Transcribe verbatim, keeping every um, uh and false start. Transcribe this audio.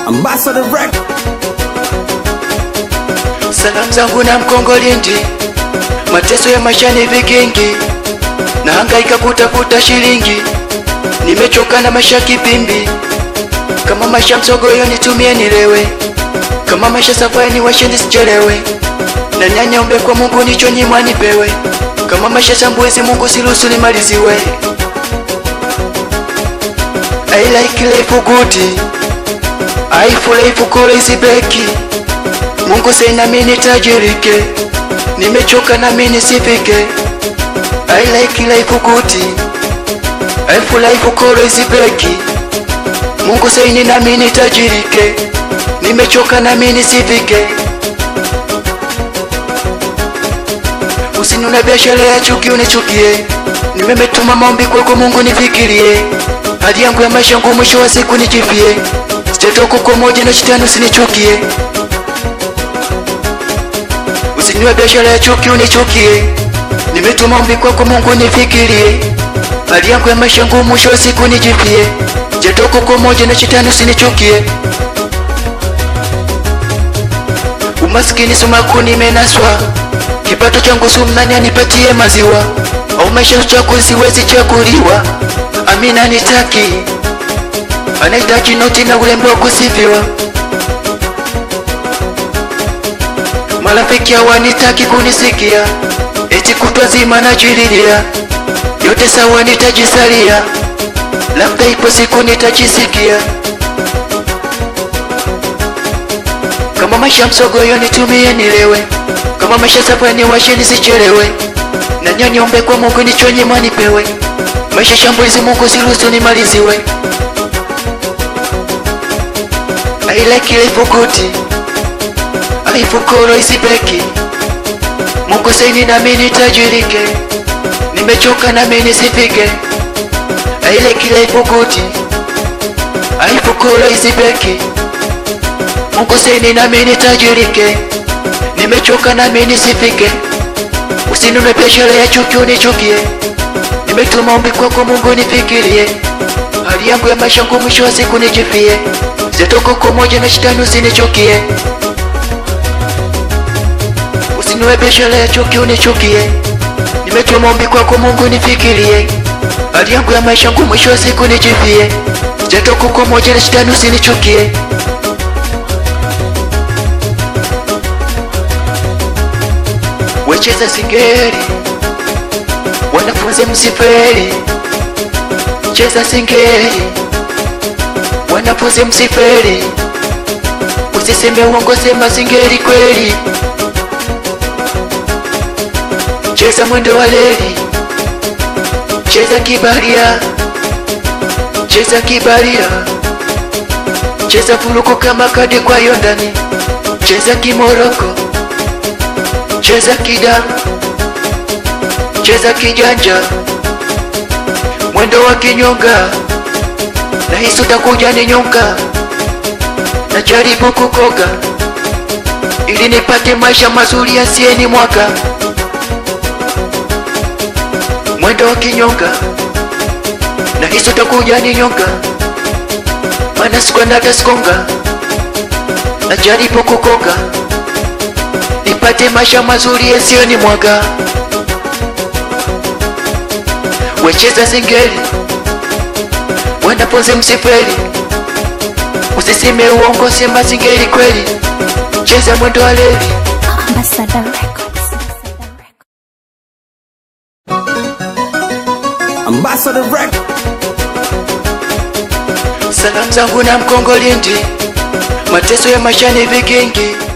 Ambassador Rec. Salamu zangu na Mkongolindi, mateso ya maisha ni vikingi, na hangaika kutafuta shilingi, nimechoka na maisha kipimbi. Kama maisha msogoyo nitumie nilewe, kama maisha safari ni washe nisichelewe, na nyanya ombe kwa Mungu nicho nyimwa nipewe, kama maisha sambuezi Mungu siruhusu nimaliziwe. I like life good, I feel life crazy beki. Mungu say na mimi tajirike, nimechoka na mimi nisifike. I like life good, I feel life crazy beki. Mungu say ni na mimi tajirike, nimechoka na mimi nisifike. Usinuna biashara ya chuki unichukie, nimemetuma maombi kwako Mungu nifikirie. Hadi yangu ya maisha ngumu mwisho wa siku nijifie, sitatoka kwa moja na shetani usinichukie. Usinua biashara ya chuki unichukie, nimetuma maombi kwako Mungu nifikirie. Hadi yangu ya maisha ngumu mwisho wa siku nijifie, sitatoka kwa moja na shetani usinichukie. Umaskini sumaku nimenaswa, kipato changu sumnani anipatie maziwa, au maisha chako siwezi chakuliwa. Amina nitaki, anahitaji noti na urembo kusifiwa. Marafiki hawanitaki kunisikia, eti kutwa zima najililia. Yote sawa nitajisalia, labda ipo siku nitajisikia. Kama maisha msogoyo nitumie nilewe, kama maisha safari ni washe nisichelewe, na nyanya ombe kwa Mungu nicho nyimwa nipewe, maisha shambulizi Mungu siruhusu nimaliziwe. I like life good, I feel crazy beki. Mungu say ni na mimi tajirike, nimechoka na mimi nisifike. I like life good, I feel crazy beki. Mungu say ni na mimi tajirike, nimechoka na mimi nisifike. Usinune biashara ya chuki unichukie, nimetuma ombi kwako Mungu nifikirie. Hali yangu ya maisha ngumu mwisho wa siku nijifie, sitatoka kwa moja na shetani usinichukie. Usinue biashara ya chuki unichukie, nimetuma ombi kwako Mungu nifikirie. Hali yangu ya maisha ngumu mwisho wa siku nijifie, sitatoka kwa moja na shetani usinichukie. Wecheza singeli, wanafunzi msifeli. Cheza singeli, wanafunzi msifeli. Usiseme uongo, sema singeli kweli. Cheza mwendo wa leli, cheza kibaria, cheza kibaria. Cheza fuluko kama kadi kwa yondani, cheza kimoroko, cheza kidamu, cheza kijanja. Mwendo wa kinyonga, na hisi utakuja ni nyonga. Na jaribu kukoga, ili nipate maisha mazuri yasiye ni mwaka. Mwendo wa kinyonga, na hisi utakuja ni nyonga. Mana sikwenda taskonga, na jaribu kukoga, nipate maisha mazuri yasiyo ni mwaka. Wecheza singeli, wanafunzi msifeli. Usiseme uongo, sema singeli kweli. Cheza mwendo wa leli. Ambassador Records. Ambassador Rec. Salamu zangu na Mkongolindi, mateso ya maisha ni vikingi,